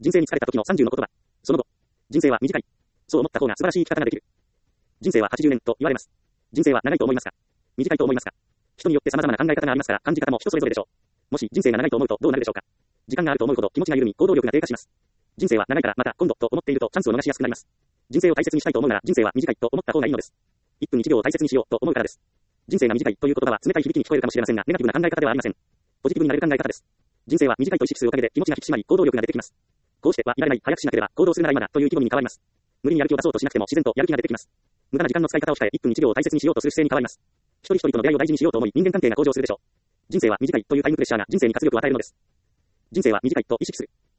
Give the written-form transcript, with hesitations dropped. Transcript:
人生に疲れた時の30の言葉。その後。人生は短い。そう思った方が素晴らしい生き方ができる。人生は80年と言われます。人生は長いと思いますか？短いと思いますか？人によって様々な考え方がありますから、感じ方も人それぞれでしょう。もし人生が長いと思うとどうなるでしょうか？時間があると思うほど気持ちが緩み、行動力が低下します。人生は長いからまた今度と思っているとチャンスを逃しやすくなります。人生を大切にしたいと思うなら人生は短いと思った方がいいのです。1分1秒を大切にしようと思うからです。人生が短いという言葉は冷たい響きに聞こえるかもしれませんが、ネガティブな考え方ではありません。ポジティブになれる考え方です。人生は短いと意識するおかげで気持ちが引き締まり行動力が出てきます。こうしてはいられない、早くしなければ行動するなら今だという気分に変わります。無理にやる気を出そうとしなくても自然とやる気が出てきます。無駄な時間の使い方を控え1分1秒を大切にしようとする姿勢に変わります。一人一人との出会いを大事にしようと思い人間関係が向上するでしょう。人生は短いというタイムプレッシャーが人生に活力を与えるのです。人生は短いと意識する。